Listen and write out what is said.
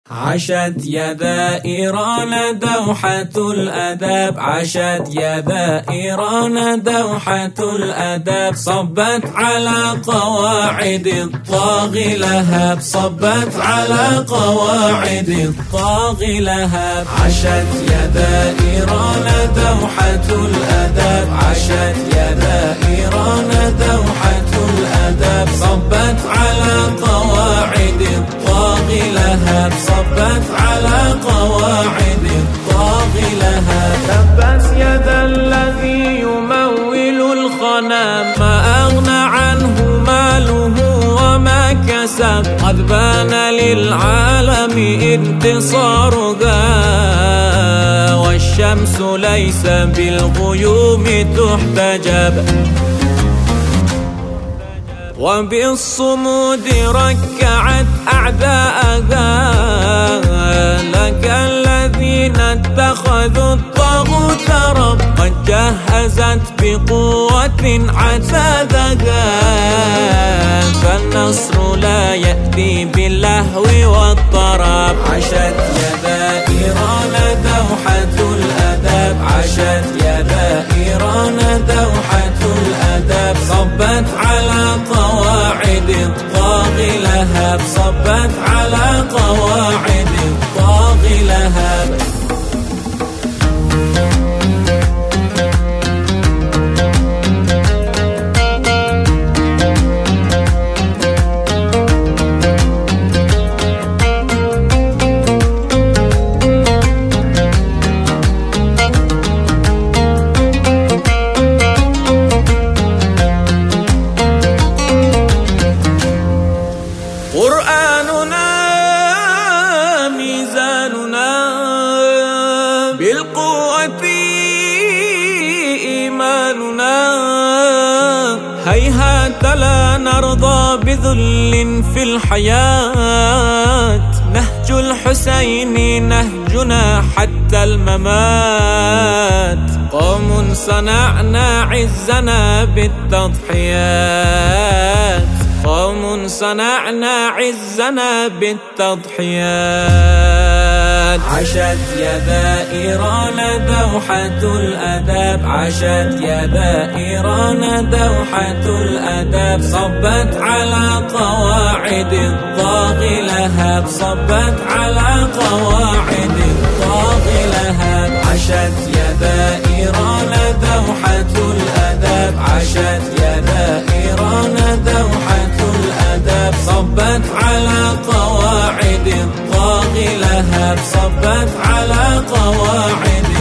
عشت يدا إيران دوحة الأدب، عشت يدا إيران دوحة الأدب، صبت على قواعد الطاغي لهب، صبت على قواعد الطاغي لهب. عشت يدا إيران دوحة الأدب، عشت يدا إيران دوحة الأدب، صبت على قواعد الطاغي لهب، صبت على قواعد الطاغي لهب. تبت يد الذي يمول الخنا، ما أغنى عنه ماله وما كسب، قد بان للعالم انتصارها، والشمس ليس بالغيوم تحتجب، وبالصمود ركعت أعداءها. لك الذين اتخذوا الطاغوت رب، قد جهزت بقوة عتادها، فالنصر لا يأتي باللهو والطرب. عشت يدا إيران دوحة الأدب، عشت يدا إيران دوحة الأدب، صبت على قواعد الطاغي لهب، صبت على قواعد الطاغي لهب. قرآننا ميزاننا، بالقوة إيماننا، هيهات لا نرضى بذل في الحياة، نهج الحسين نهجنا حتى الممات، قوم صنعنا عزنا بالتضحيات، قوم صنعنا عزنا بالتضحيات. عشت يدا إيران دوحة الأدب، عشت يدا إيران دوحة الأدب، صبت على قواعد الطاغي لهب، صبت على قواعد الطاغي لهب. عشت يدا إيران دوحة الأدب، عشت يدا إيران دوحة الأدب، صبت على قواعد الطاغي لهب، صبت على قواعد